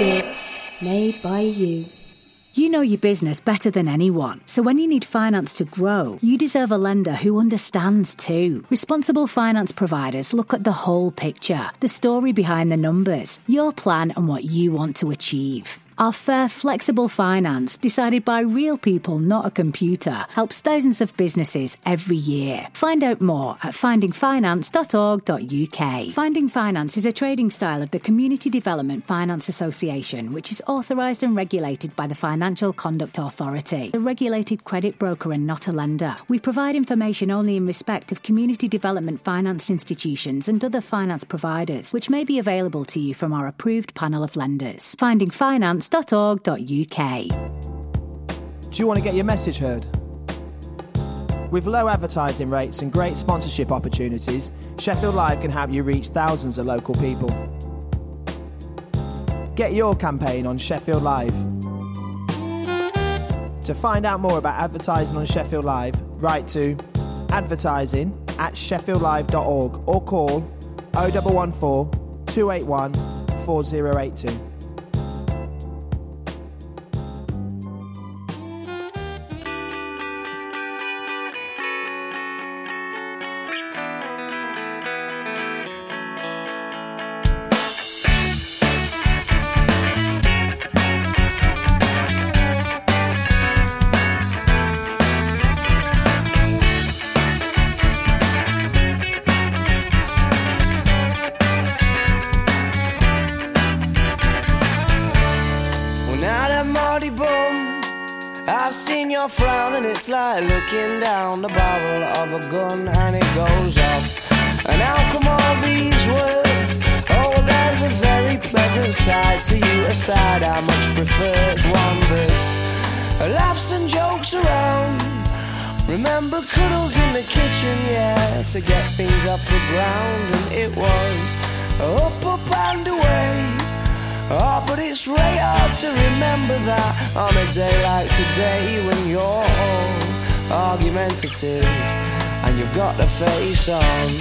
Made by you. You know your business better than anyone, so when you need finance to grow, you deserve a lender who understands too. Responsible finance providers look at the whole picture, the story behind the numbers, your plan and what you want to achieve. Our fair, flexible finance, decided by real people, not a computer, helps thousands of businesses every year. Find out more at findingfinance.org.uk. Finding Finance is a trading style of the Community Development Finance Association, which is authorised and regulated by the Financial Conduct Authority, a regulated credit broker and not a lender. We provide information only in respect of community development finance institutions and other finance providers, which may be available to you from our approved panel of lenders. Findingfinance.org.uk. Do you want to get your message heard? With low advertising rates and great sponsorship opportunities, Sheffield Live can help you reach thousands of local people. Get your campaign on Sheffield Live. To find out more about advertising on Sheffield Live, write to advertising@sheffieldlive.org or call 0114 281 4082. It's like looking down the barrel of a gun and it goes off. And how come all these words? Oh, there's a very pleasant side to you, a side I much prefer. It's one that's laughs and jokes around. Remember cuddles in the kitchen, yeah, to get things off the ground. And it was up and away. Oh, but it's really hard to remember that on a day like today when you're all argumentative and you've got the face on.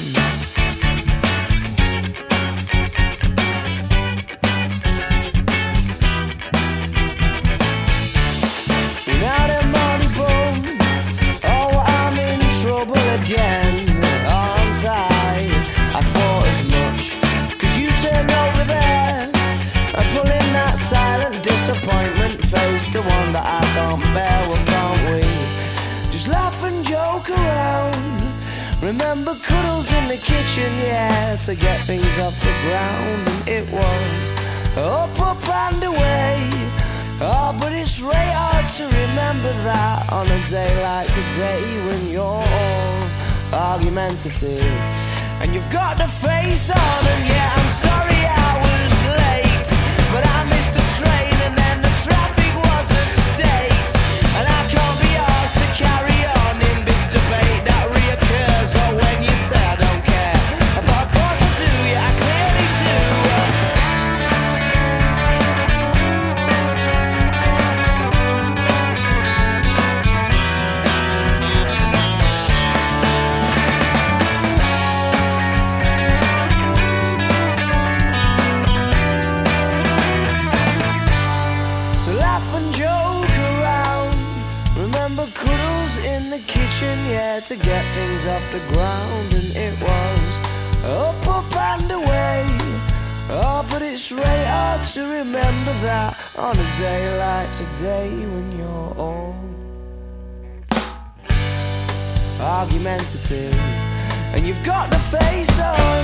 Now the money boom, oh, I'm in trouble again, aren't I? I thought as much, 'cause you turned over there and pulling that silent disappointment face, the one that I can't bear. Well, can't we just laugh and joke around? Remember cuddles in the kitchen, yeah, to get things off the ground. And it was up and away. Oh, but it's really hard to remember that on a day like today when you're all argumentative and you've got the face on. And yeah, I'm sorry I was late, but I missed the train and then the traffic was a state. And I can't be asked to carry on in this debate that reoccurs. Or when you say I don't care, but of course I do, yeah, I clearly do. Yeah, to get things off the ground. And it was up and away. Oh, but it's really hard to remember that on a day like today when you're all argumentative and you've got the face on.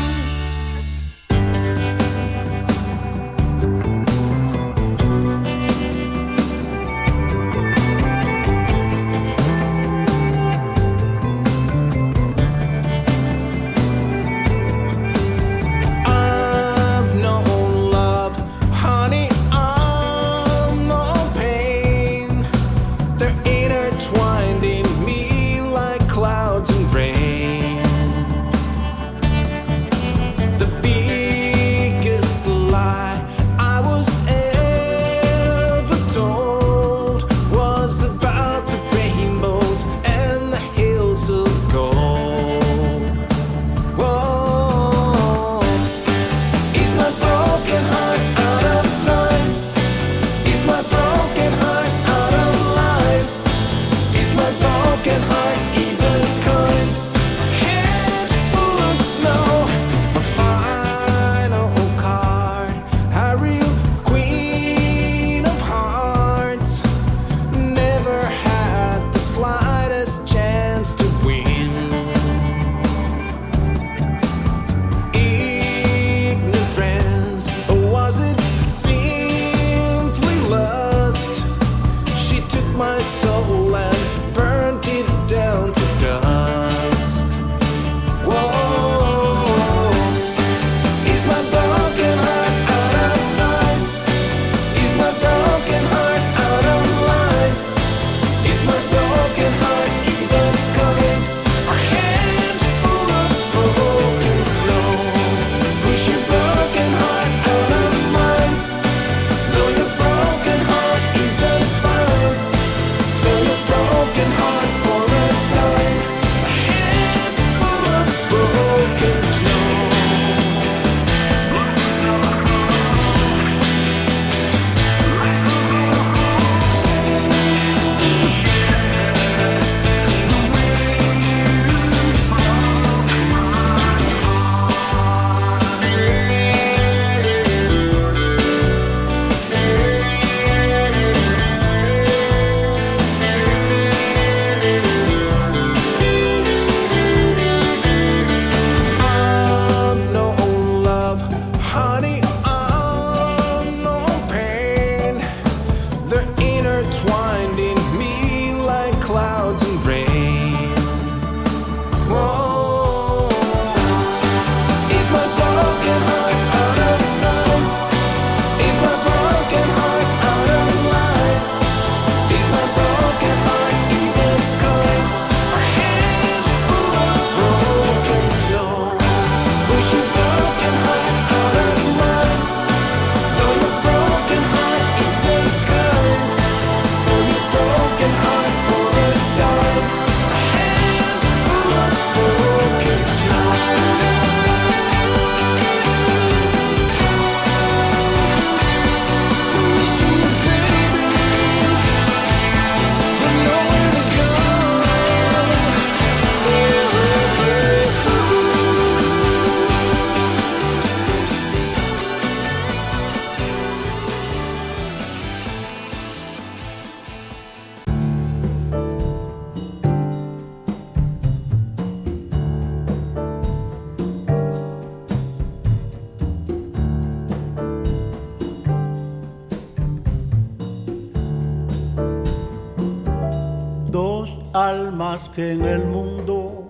almas que en el mundo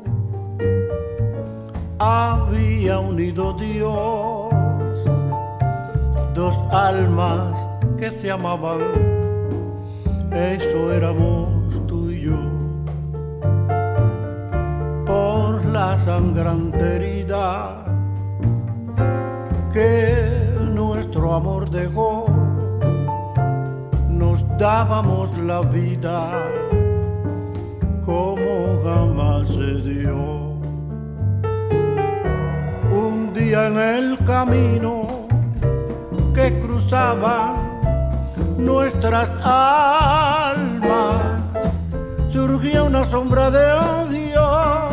había unido Dios, dos almas que se amaban, eso éramos tú y yo. Por la sangrante herida que nuestro amor dejó, nos dábamos la vida como jamás se dio. Un día en el camino que cruzaban nuestras almas, surgió una sombra de odio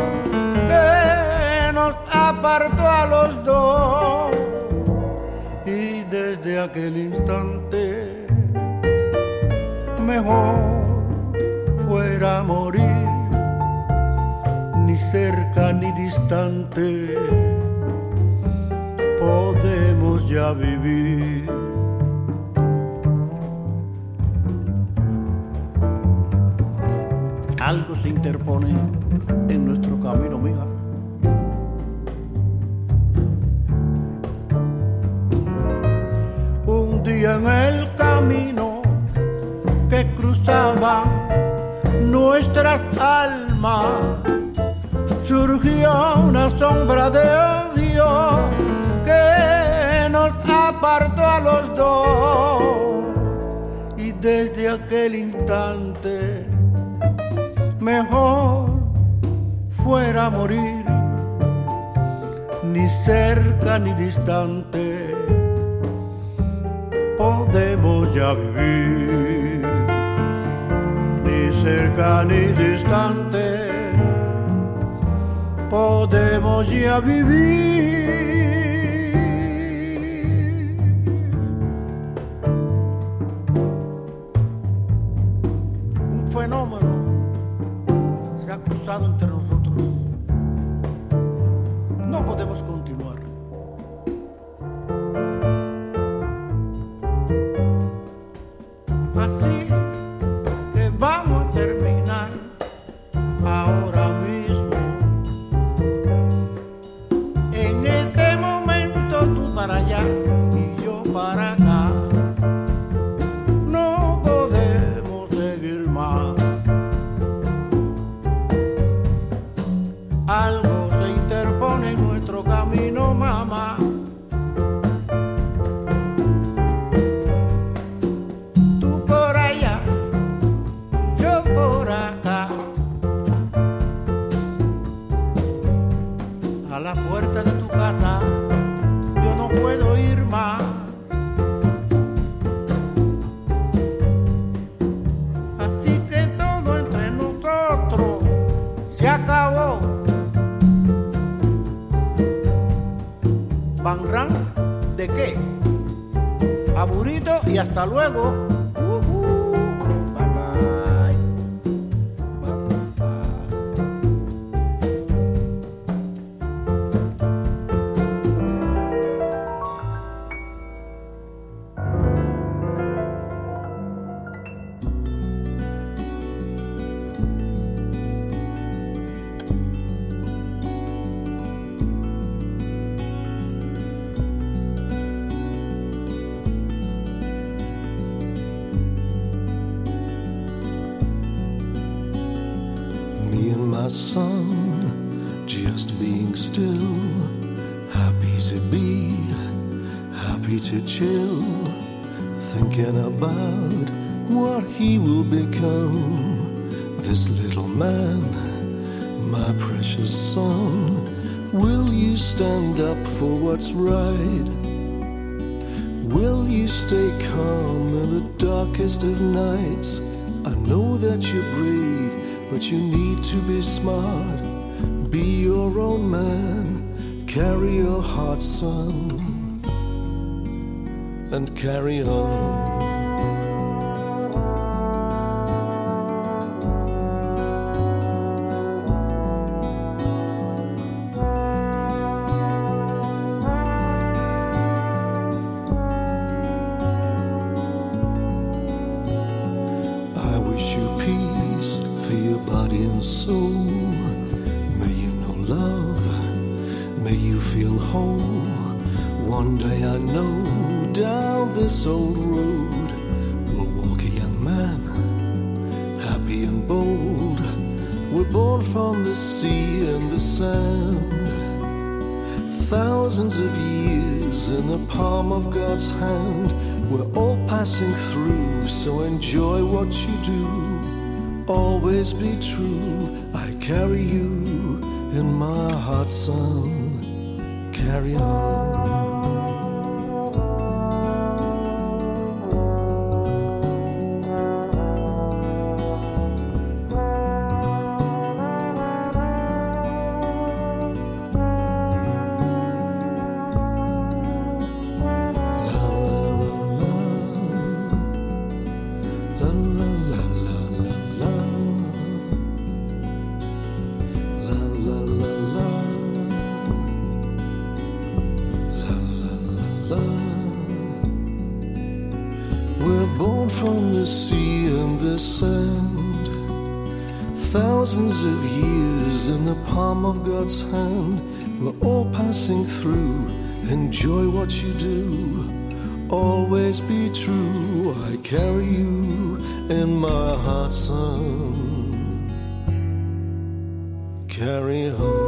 que nos apartó a los dos. Y desde aquel instante mejor fuera morir, ni cerca ni distante podemos ya vivir. Algo se interpone en nuestro camino, mija. Un día en el camino que cruzaban nuestras almas, surgió una sombra de odio que nos apartó a los dos. Y desde aquel instante mejor fuera morir, ni cerca ni distante podemos ya vivir, ni cerca ni distante podemos ya vivir. Un fenómeno se ha cruzado entre nosotros. No podemos continuar. Así que vamos a terminar ahora mismo. En este momento tú para allá y yo para acá. No podemos seguir más. Algo se interpone en nuestro camino, mamá. Tú por allá, yo por acá. A la puerta de tu casa yo no puedo ir más. Así que todo entre nosotros se acabó. Banrán, ¿de qué? Aburrito y hasta luego. Bye bye. Bye bye. Me and my son, just being still, happy to be, happy to chill, thinking about what he will become. This little man, my precious son, will you stand up for what's right? Will you stay calm in the darkest of nights? I know that you're brave, but you need to be smart. Be your own man, carry your heart, son, and carry on. I wish you peace for your body and soul. May you know love, may you feel whole. One day I know down this old road will walk a young man, happy and bold. We're born from the sea and the sand, thousands of years in the palm of God's hand. We're all passing through, so enjoy what you do. Always be true. I carry you in my heart, son. Carry on. We're born from the sea and the sand, thousands of years in the palm of God's hand. We're all passing through. Enjoy what you do. Always be true. I carry you in my heart, son. Carry on.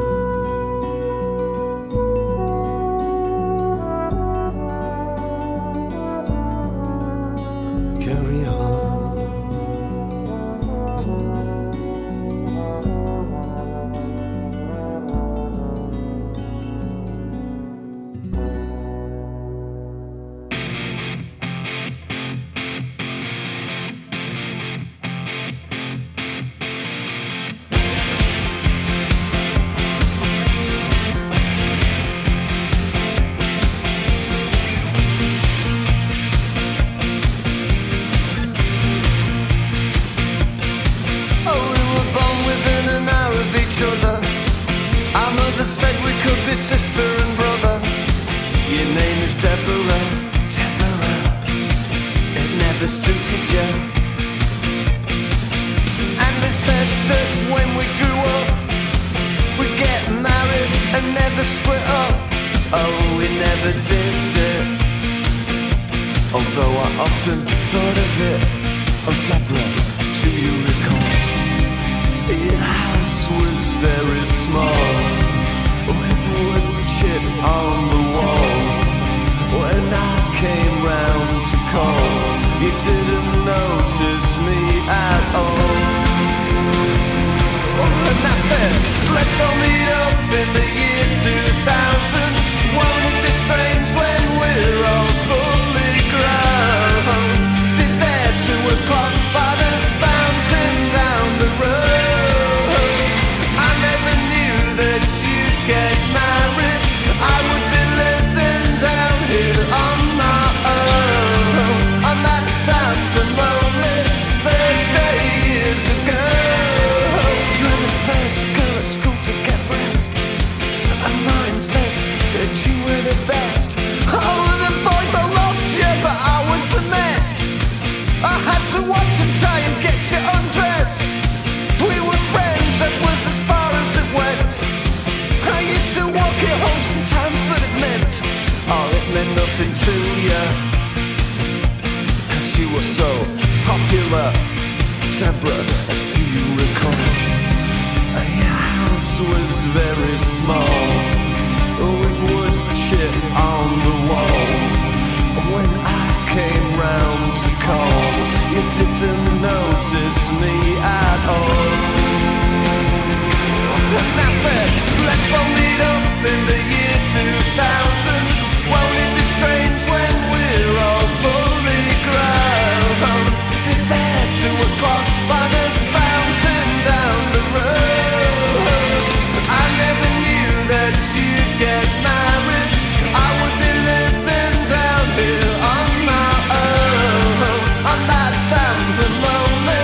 Lonely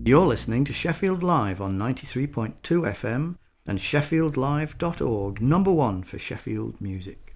You're listening to Sheffield Live on 93.2 FM and sheffieldlive.org, number one for Sheffield music.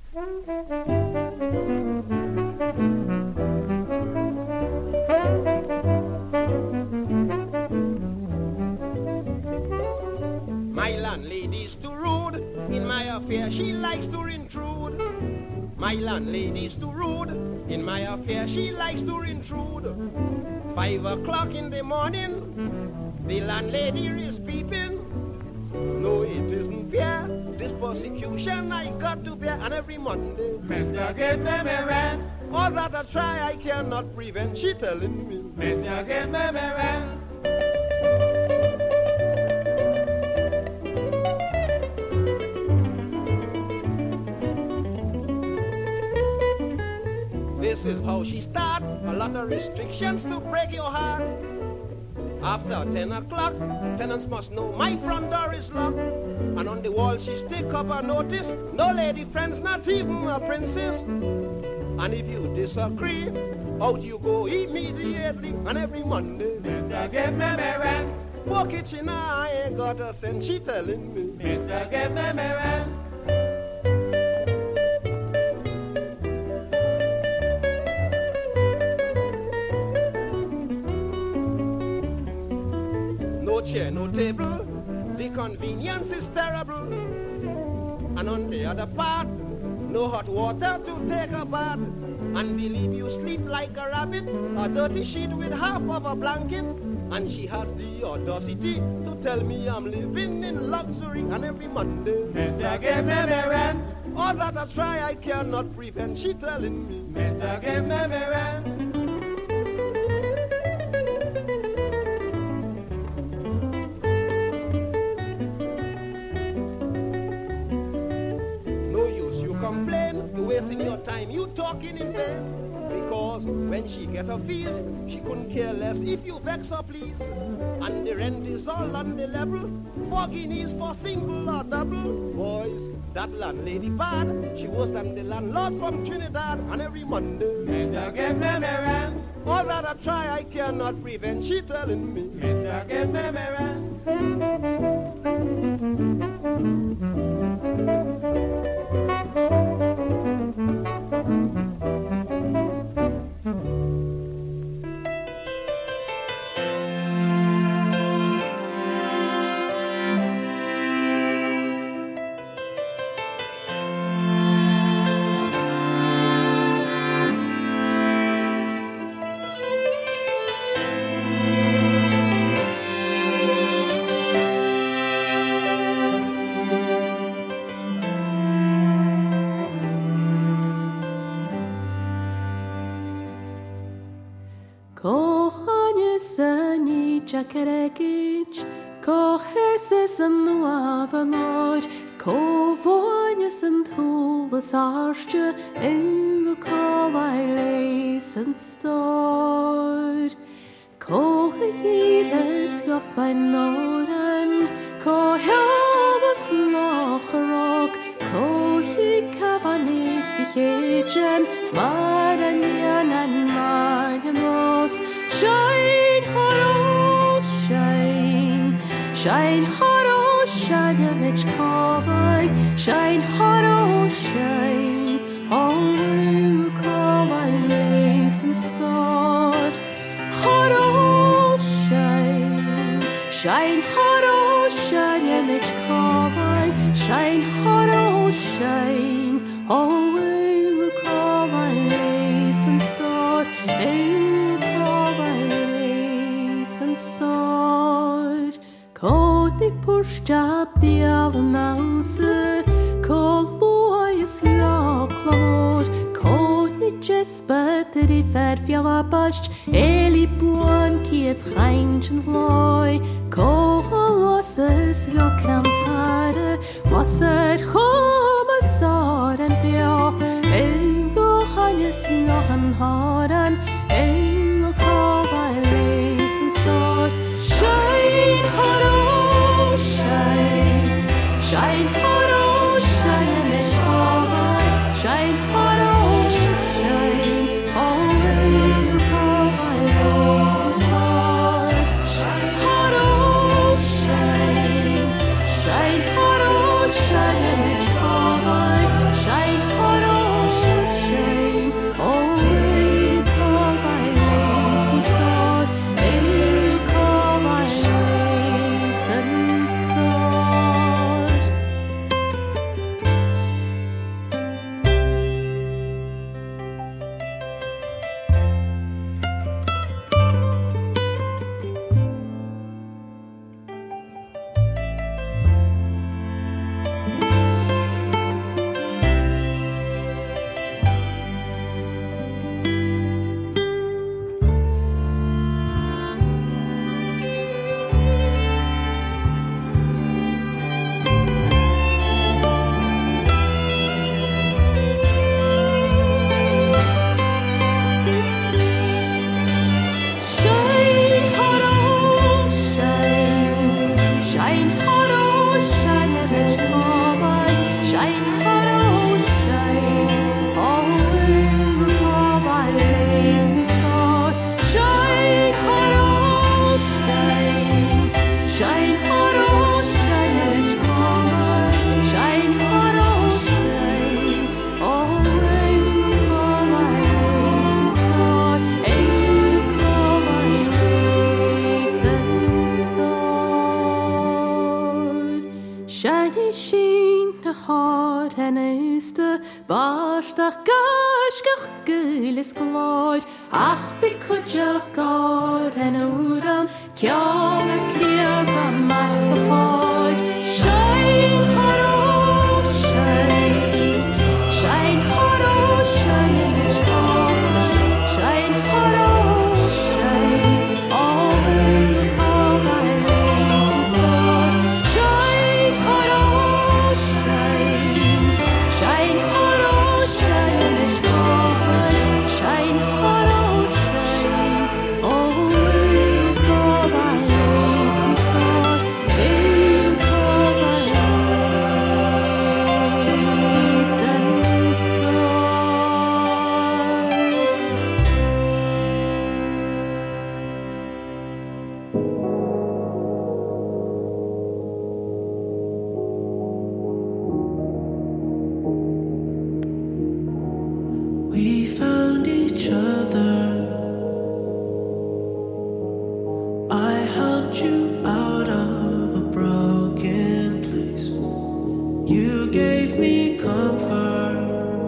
My landlady's too rude, in my affair she likes to intrude. My landlady's too rude, in my affair she likes to intrude. 5 o'clock in the morning, the landlady is peeping. No, it isn't fair, this persecution I got to bear, and every Monday, Mr. Give me my rent. All that I try I cannot prevent, she telling me, Mr. Give me my rent. This is how she start, a lot of restrictions to break your heart. After 10 o'clock, tenants must know my front door is locked. And on the wall she stick up a notice, no lady friends, not even a princess. And if you disagree, out you go immediately. And every Monday, Mr. Give me my rent. poor kitchen, I ain't got a cent, she telling me, Mr. Give me my rent. no chair, no table, the convenience is terrible. And on the other part, no hot water to take a bath. And believe you sleep like a rabbit, a dirty sheet with half of a blanket. And she has the audacity to tell me I'm living in luxury. And every Monday, Mr. Give me my rent. all that I try I cannot prevent, she telling me, Mr. Give me my rent. no use you complain, you wasting your time, you talking in vain. Because when she get her fees, she couldn't care less if you vex her, please. And the rent is all on the level, 4 guineas for single or double. Boys, that landlady bad, she worse than the landlord from Trinidad. And every Monday, Mr. Give me my rent. all that I try I cannot prevent, she telling me, Mr. Give me my rent. Jacaregic, coheses and nuavanor, covoyes and tulas arche, eu covailes and store. Cohegiles got by Noran, cohelvas nocherok, cohi cavanich agem, maranian and marganos, shine haro, shine haro, shine mich covai, shine haro, shine, all you covai lace and start, haro, shine haro, shine mich covai, shine haro, shine, all you covai lace and start, start. Konig pushta bial nause, kolvoyes hyaklamor, konig jespeteri ferfjala basht, eli buon kiet reinchen vloi, koholosses jokrantare, wasser chomasar en bia, ego hanjes johan haran, ego kavai leis en star, shine haro, shine haro, shine mesh kavai, shine haro, shine, all you kavai leis en star, Shine haro, shine image cover, shine haro, shine. Oh, you cover lace and star, you cover lace and star. Shiny sheen the heart and is the barst the gash gulis glide ach be kujach god and udam kyala kriaba mal before shine haro shine shine haro shine in the shine haro shine all cover lace star shine haro shine shine haro shine in the shine haro shine all cover lace star you cover lace and star. We found each other. I helped you out of a broken place. You gave me comfort.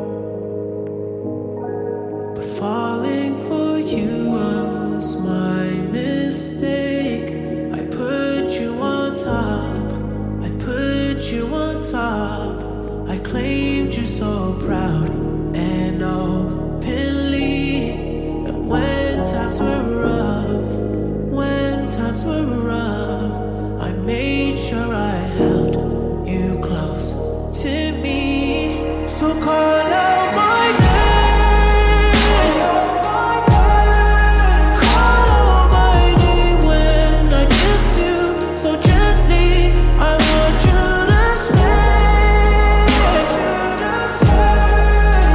But falling for you was my mistake. I put you on top. I put you on top. I claimed you so proud and openly. And when times were rough, when times were rough, I made sure I held you close to me. So call out my name. Call out my name when I kiss you so gently. I want you to stay.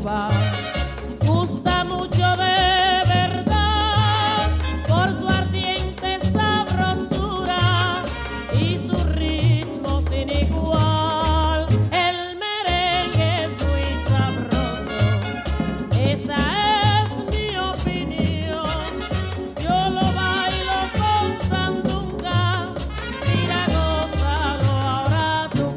Cuba. Gusta mucho de verdad por su ardiente sabrosura y su ritmo sin igual. El merengue es muy sabroso, esta es mi opinión. Yo lo bailo con sandunga, mira, gózalo ahora tú.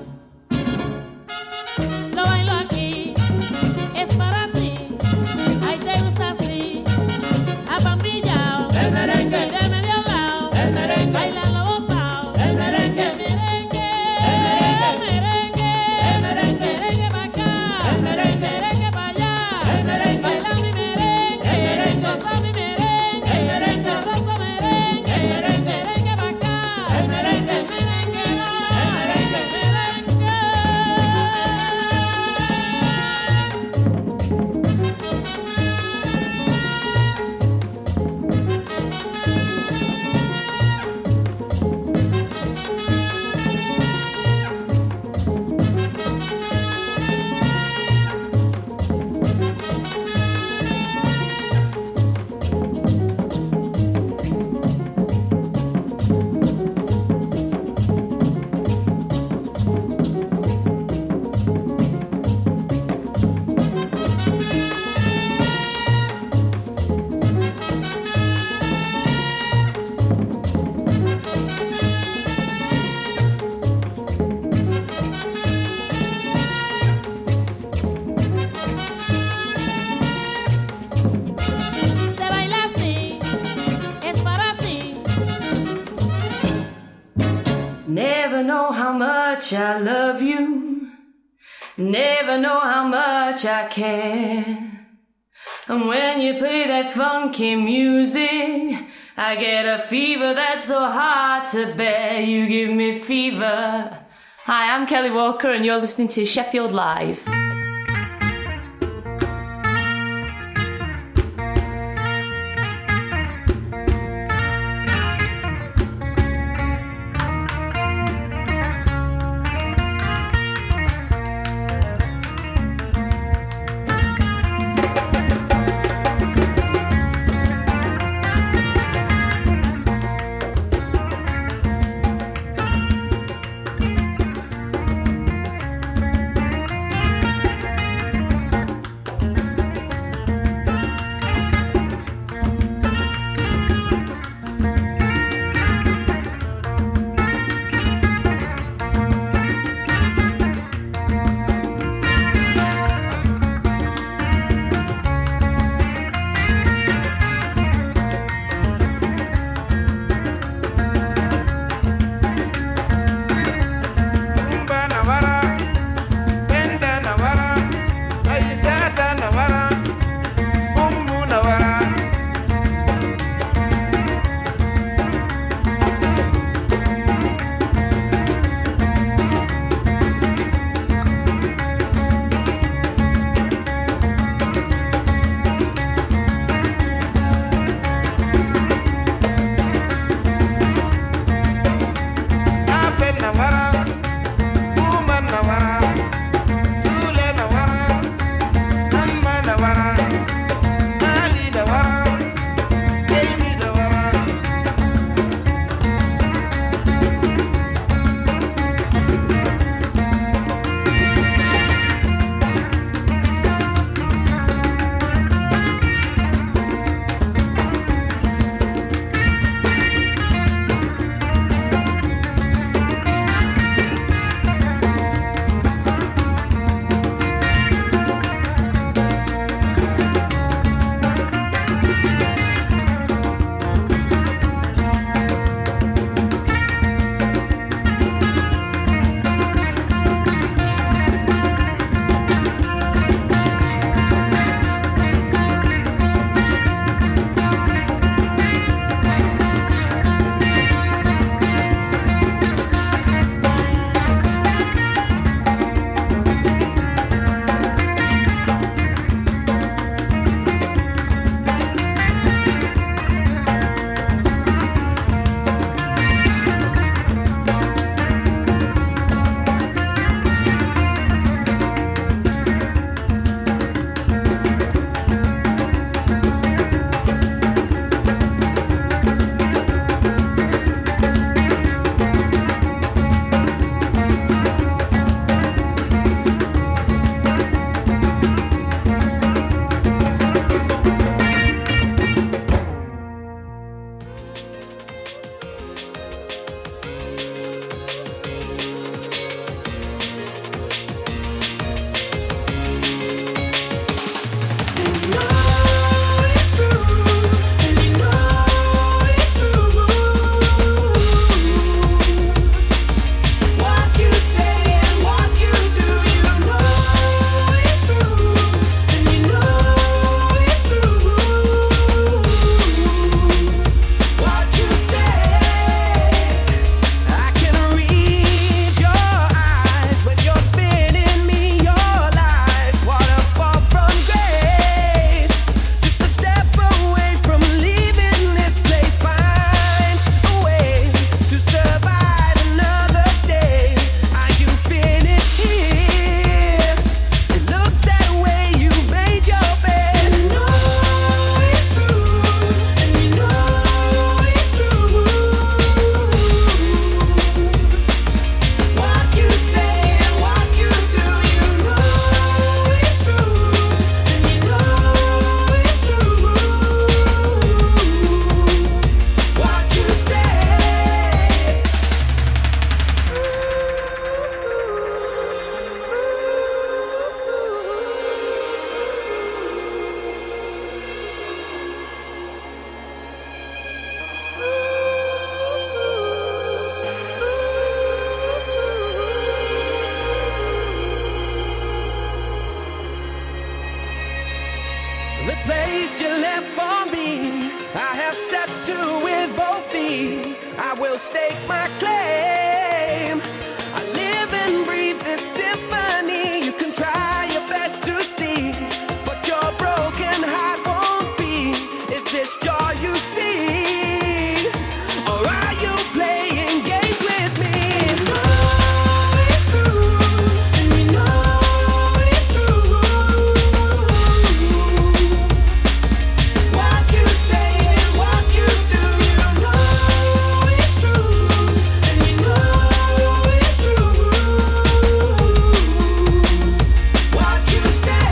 Lo bailo aquí, es para ti. Ay, te gusta así, apambillao. El merengue, y de medio lado. El merengue, bailando botao. El merengue, el merengue, el merengue, el merengue, merengue pa' acá. El merengue, merengue pa' allá. El merengue, baila mi merengue. El merengue, goza mi merengue. El merengue, sabroso merengue. El merengue, merengue pa' acá. El merengue, el merengue va. El merengue, merengue. Se baila así, es para ti. Never know how much I love you. Never know how much I care. And when you play that funky music, I get a fever that's so hard to bear. You give me fever. Hi, I'm Kelly Walker and you're listening to Sheffield Live. The place you left for me, I have stepped to with both feet. I will stake my claim. I live and breathe this symphony. You can try your best to see, but your broken heart won't be. Is this joy you see, or are you playing games with me? You know it's true, and you know it's true. What you say and what you do, you know it's true, and you know it's true. What you say.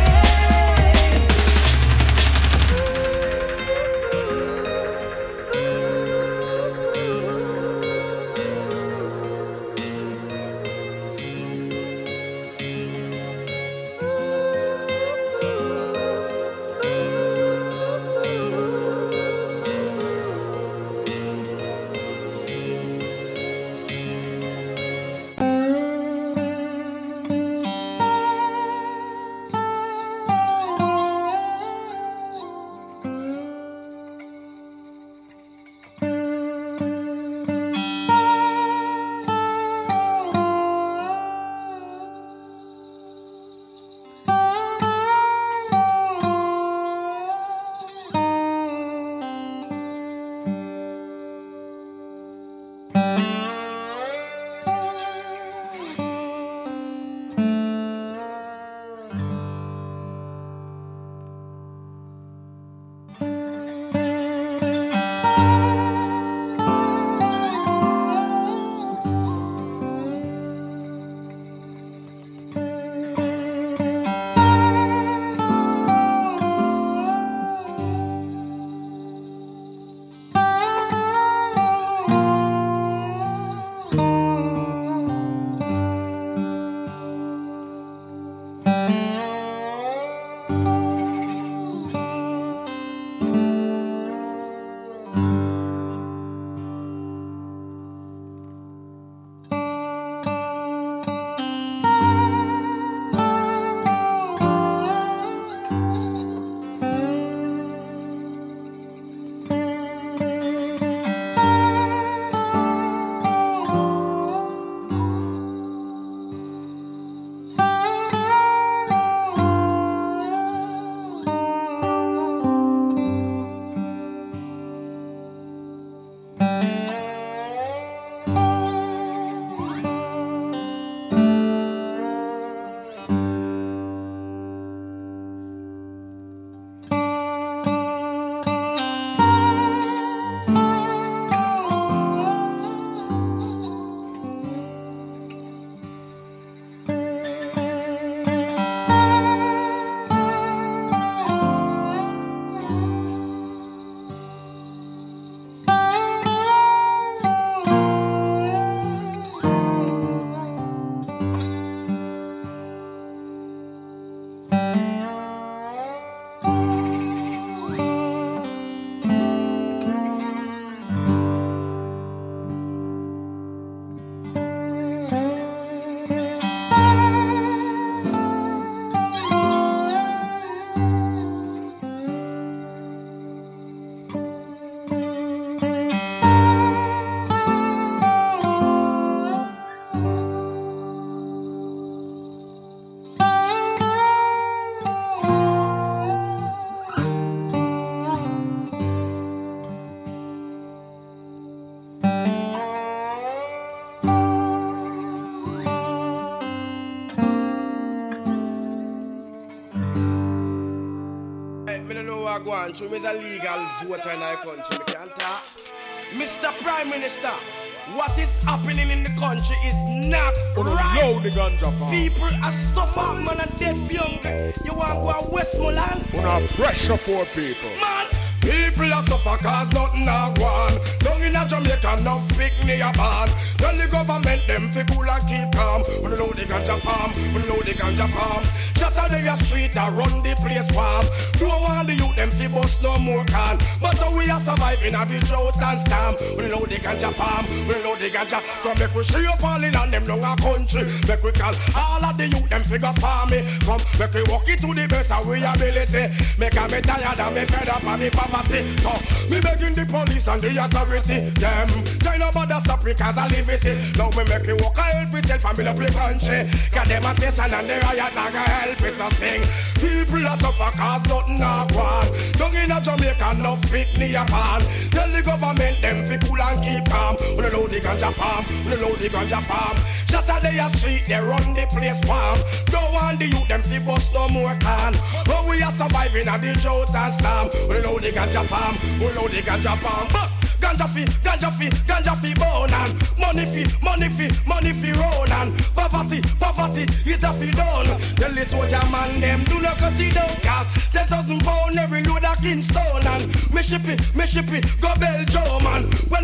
Go on, so is a legal voter in our country. We can't talk. Mr. Prime Minister, what is happening in the country is not right. The ganja farm. People are suffering, man, and dead young. You want to go to Westmoreland? Una pressure for people. Man, people are suffering cause nothing are gone. Down in a Jamaica, no pick near a band. Tell the government them fi cool and keep calm. We know the ganja farm, we know the ganja farm. Just on the street, I run the place warm. Don't want the youth them fi bust no more can. But we are survive. surviving at the drought and storm. We know the ganja farm, we know the ganja. Come make we see up all in and them long a country. Make we call all of the youth them figure farming. Come make we walk it to the best of we ability. Make me tired and me fed up of the poverty. So me begging the police and the authority. Them China bother stop because I live it. Now me make it walk a help itself and build up the country. Cause them a station and the riot not gonna help it so sing. People are suffer cause nothing a want. Down in a Jamaica no fit ni a pan. Tell the government them fi cool and keep calm. We know the ganja farm, we know the ganja farm. Saturday a street they run the place farm. Don't want the youth them fi bust no more can. But we are surviving at the drought and storm. We know the ganja farm, we know the ganja farm. But ganja fi bone and money fi roll and poverty, it a fi done. Tell the soldier man them do not cut it down cause 10,000 pound every load a Kingston and me ship it, go Belgium and when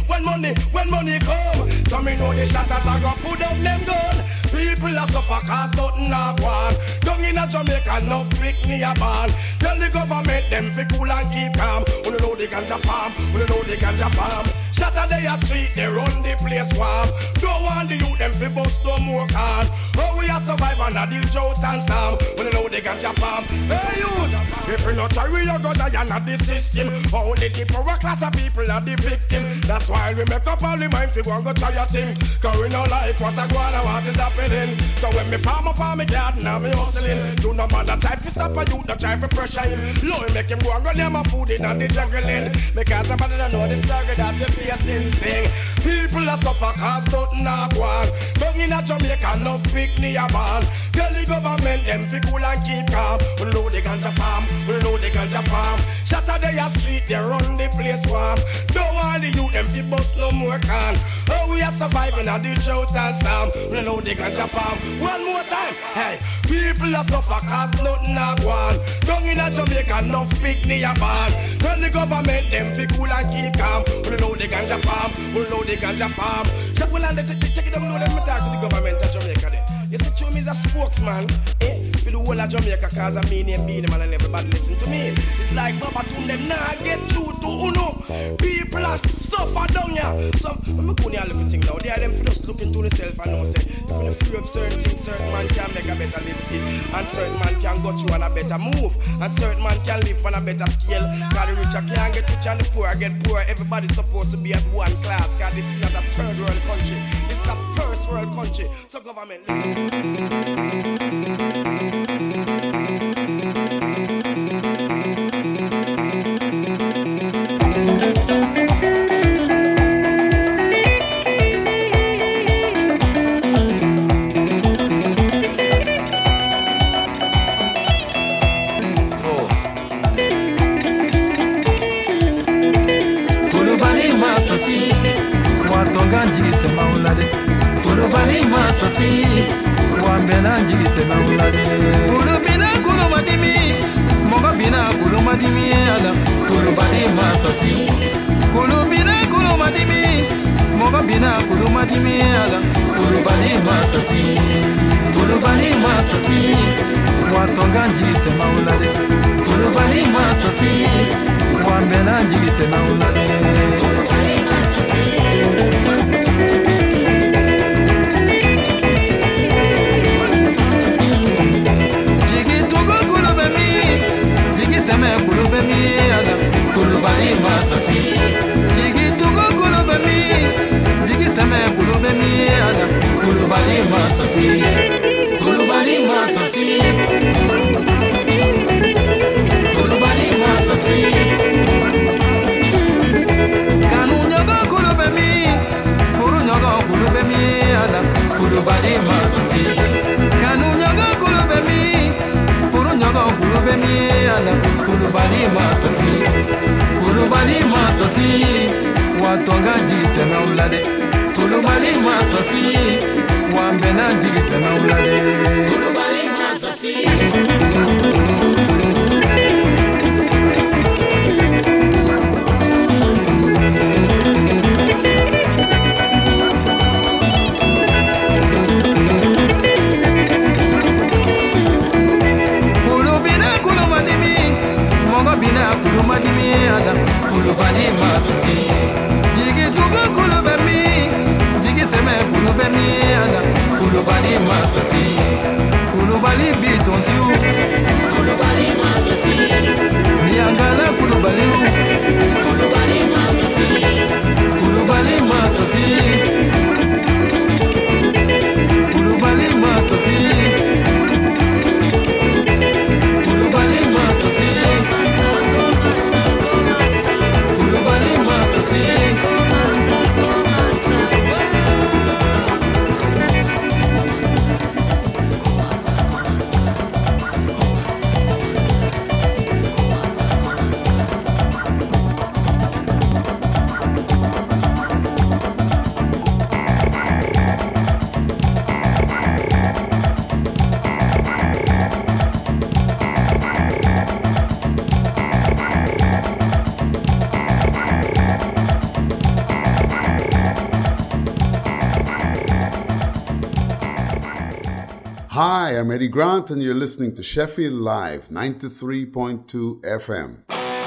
money come, so me know the shatters a go put up them gun. People a suffer cause nothing a go on. Down in a Jamaica no pick me a ball. Tell the government them fi cool and keep calm. We know the ganja farm, we know the ganja farm. Saturday a street they run the place warm. Don't want the youth them fi bust no more can. Oh we a survive under the drought and storm. We know the ganja farm. Hey youth, if we not try we a go die under the system. Only the poor class of people are the victim. That's why we make up all the mind fi go and go try a thing. Cause we no like what I go and what is happening. So when me farm up on me garden and me hustling, do no matter try to stop a youth, no try to pressure him. Lord make him go and run them a food in and the juggling. Because somebody don't know the struggle that you facing. Sing. People are suffer cause nothing a go on. Down in a Jamaica no pick ni a ball. Tell the government them fi cool and keep calm. We know the ganja farm, we know the ganja farm. Saturday a street they run the place warm. Don't want the youth them fi bust no more can. Oh we are surviving at the drought and storm. We know the ganja farm. One more time, hey. People are suffer cause nothing a go on. Down in a Jamaica no pick ni a ball. Tell the government them fi cool and keep calm. We know the ganja farm, we know the ganja farm. Check when I take it down, know them talk to the government of Jamaica there. You see, Chum is a spokesman, for the whole of Jamaica, cause I mean and be them and everybody listen to me. It's like Baba Tun, them nah get through to Uno. People are suffer down here. So, I'm going to look at things now. They are them just looking to themselves and know, say, if you free up certain things, certain man can make a better living. And certain man can go through on a better move. And certain man can live on a better scale. Cause the richer can't get rich and the poor get poor. Everybody's supposed to be at one class. Cause this is not a third world country. It's a first world country. So government... kulubali masasi jigi dugu kulubami jigi seme kulubami ana kulubali masasi kulubali bitonsi kulubali masasi niangala kulubali masasi kulubali masasi kulubali masasi kulubali masasi kulubali masasi. Hi, I'm Eddie Grant, and you're listening to Sheffield Live, 93.2 FM.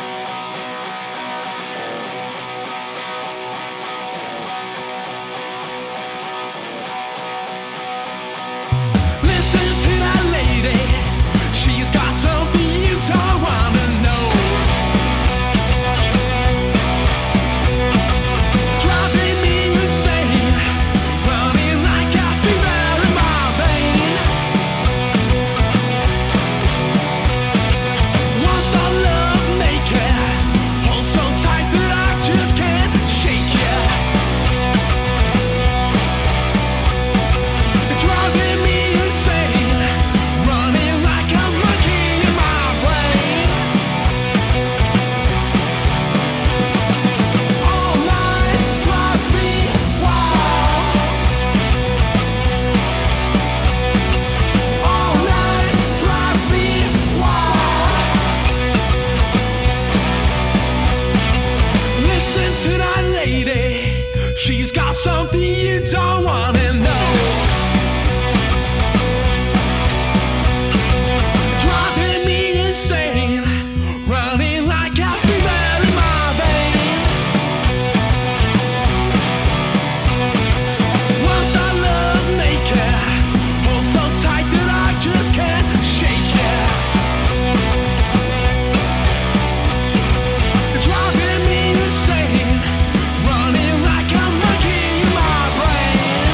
Listen to that lady, she's got something you don't wanna know. Driving me insane, running like a fever in my vein. Once I love naked, hold so tight that I just can't shake you. Driving me insane, running like a monkey in my brain. All night drives me wild. All night drives me wild. Listen to that lady, she's got something you don't wanna know. Driving me insane, running like a fever in my vein. Once I love naked, hold so tight that I just can't shake you. Driving me insane, running like a monkey in my brain.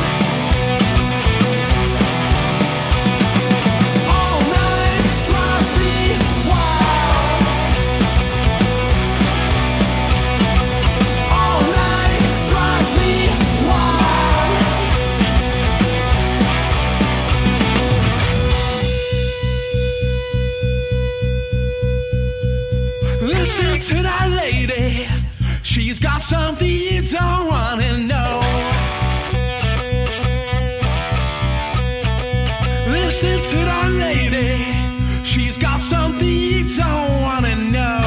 All night drives me wild. All night drives me wild. Listen to that lady, she's got something you don't wanna know. Listen to that lady, she's got something you don't wanna know.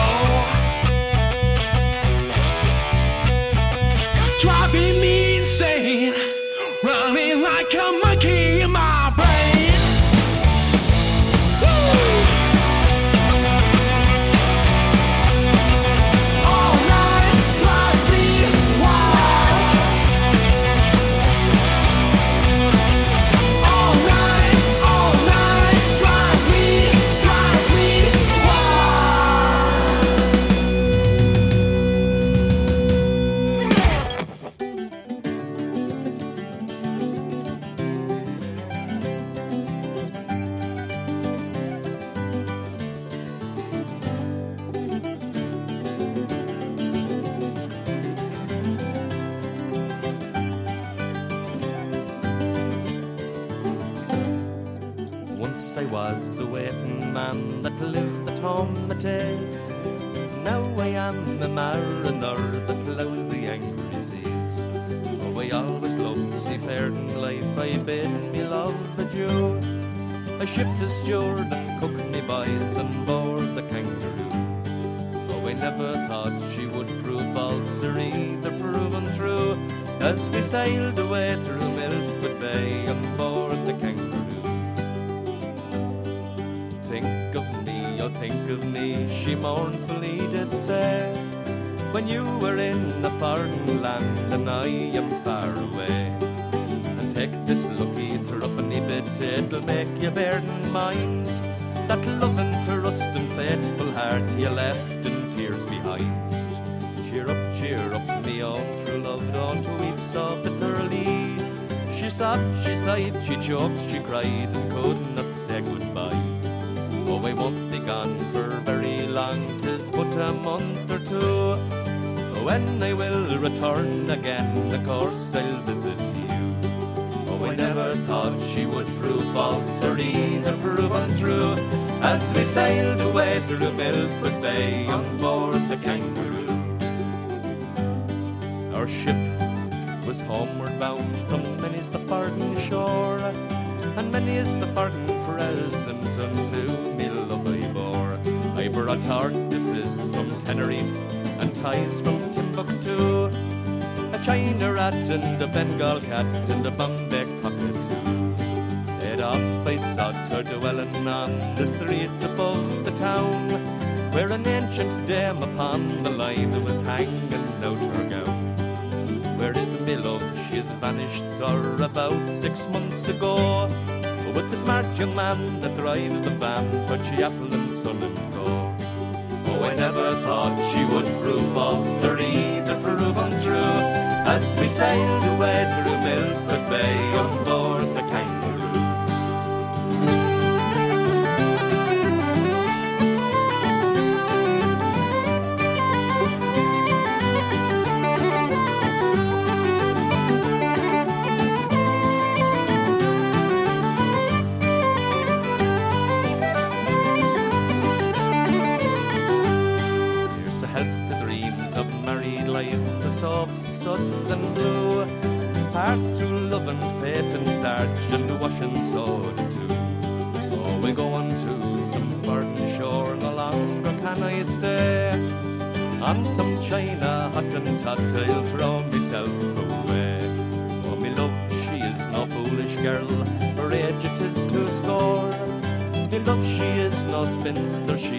Driving me insane, running like a monkey in my brain. All night drives me wild. All night drives me Once I was a waiting man that lived at home the days. Now I am a mariner that ploughs the angry seas. Oh, I always loved seafaring life, I bid me love adieu. I shipped a steward and cooked me boys on board the Kangaroo. Oh, I never thought she would prove false or either proven true, as we sailed away through Milford Bay on board the Kangaroo. Think of me, oh think of me, she mournfully did say, when you were in a foreign land and I am far away. And take this lucky threepenny bit, it'll make you bear in mind that loving, trust and faithful heart you left in tears behind. Cheer up, me own true love, don't weep so bitterly. She sobbed, she sighed, she choked, she cried, and could not say goodbye. Oh, I won't be gone for very long, 'tis but a month or two. When I will return again, of course I'll visit you. Oh, I never thought she would prove false or either prove untrue, as we sailed away through Milford Bay on board the Kangaroo. Our ship was homeward bound from many's the Farden shore, and many is the Farden present unto me love I bore. I brought tortoises from Tenerife and ties from Timbuktu, a China rat and a Bengal cat and a Bombay cockatoo. Head off I sought her dwelling on the streets above the town, where an ancient dame upon the line was hanging out her gown. Where is me love? She's vanished, sir, about 6 months ago, with the smart young man that drives the van for Chapel and Son and Co. Oh, I never thought she would prove false or either prove untrue, as we sailed away through Milford Bay on board the Kangaroo. Suds and blue, parts through love and paint and starch and washing soda too. Oh, we go on to some foreign shore, no longer can I stay. On some China hot and tot, I'll throw myself away. Oh, me love, she is no foolish girl, her age it is 2 score. Me love, she is no spinster, she